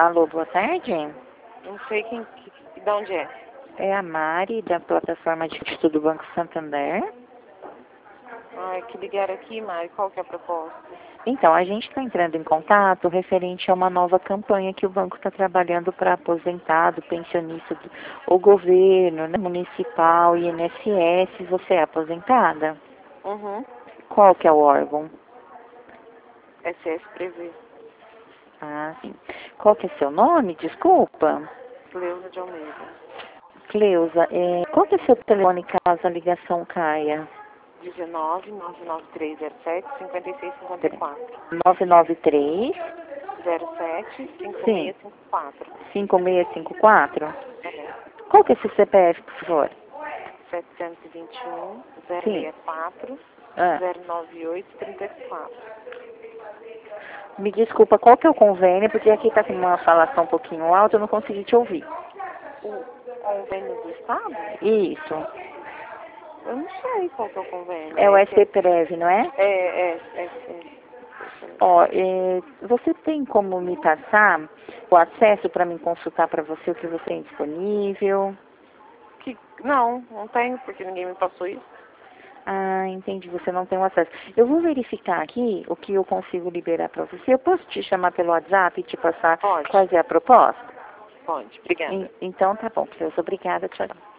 Alô, boa tarde. Não sei de onde é. É a Mari, da plataforma de crédito do Banco Santander. Ai, que ligaram aqui, Mari. Qual que é a proposta? Então, a gente está entrando em contato referente a uma nova campanha que o banco está trabalhando para aposentado, pensionista, o governo, né, municipal e INSS. Você é aposentada? Uhum. Qual que é o órgão? SS Prevê. Ah, sim. Qual que é seu nome? Desculpa. Cleusa de Almeida. Cleusa, qual que é seu telefone caso a ligação caia? 19 99307 5654. 993 07 Sim. 5654. 5654? É. Qual que é esse CPF, por favor? 721 Sim. 064 Ah, 098 34. me desculpa, qual que é o convênio? Porque aqui está com uma falação um pouquinho alta, eu não consegui te ouvir. O convênio do Estado? Isso. Eu não sei qual que é o convênio. É o SPPREV, não é? É. Ó, você tem como me passar o acesso para me consultar para você o que você tem disponível? Não tenho, porque ninguém me passou isso. Ah, entendi, você não tem o acesso. Eu vou verificar aqui o que eu consigo liberar para você. Eu posso te chamar pelo WhatsApp e te passar Pode. qual é a proposta? Pode, obrigada. Então tá bom, Cleusa, obrigada, tchau.